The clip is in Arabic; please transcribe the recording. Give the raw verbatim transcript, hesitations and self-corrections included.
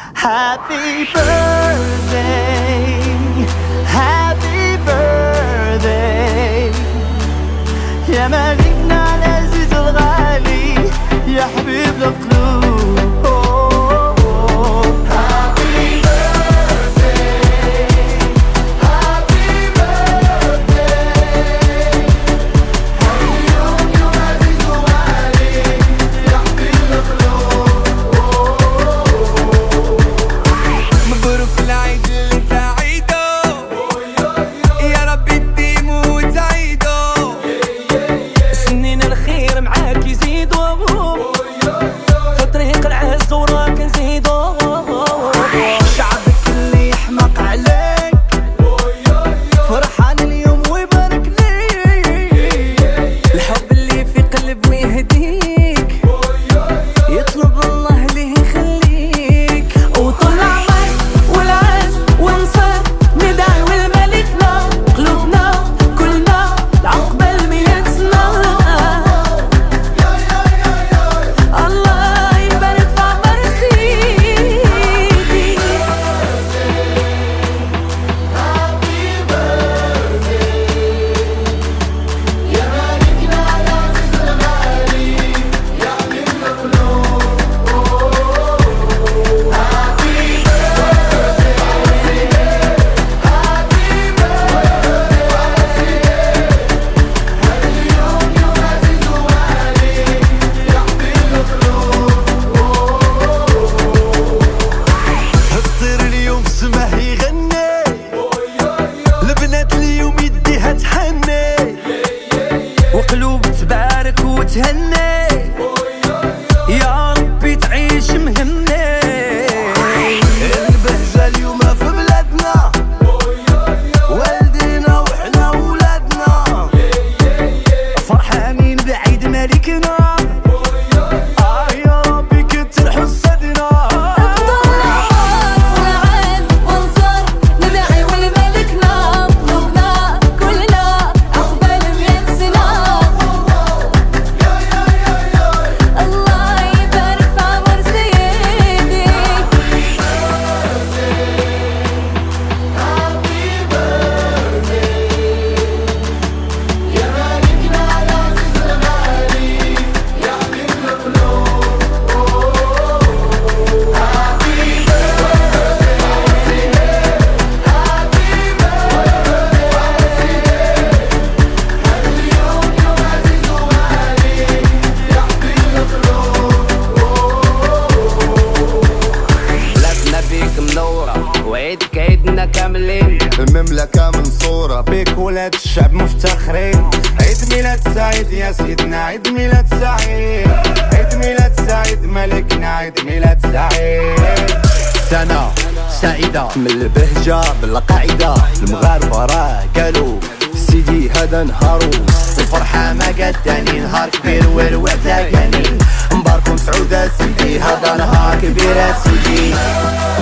Happy birthday, happy birthday يا مالكنا العزيز الغالي يا حبيب القلوب. وقلوب تبارك وتهني يا ربي تعيش مهني. البهجة اليوم في بلادنا والدينا وحنا ولادنا فرحانين بعيد ملكنا. آه يا ربي كتر حسدنا. وعيد كعيدنا كاملين المملكة منصورة بيك ولاد الشعب مفتخرين. عيد ميلاد سعيد يا سيدنا عيد ميلاد سعيد عيد ميلاد سعيد ملكنا عيد ميلاد سعيد. سنة سعيدة من البهجة بالقاعدة المغاربة راه قالوا سيدي هذا نهارو الفرحة ما قد تاني نهار كبير والوعد لاقاني. مبارك وسعودة سيدي هذا نهار كبير سيدي.